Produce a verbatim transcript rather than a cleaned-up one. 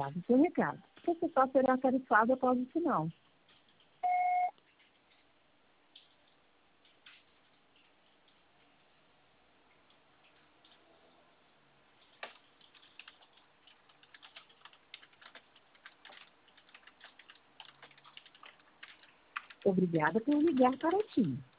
Aguarde o seu recado. Você só será tarifado após o sinal. Obrigada por ligar para a TIM.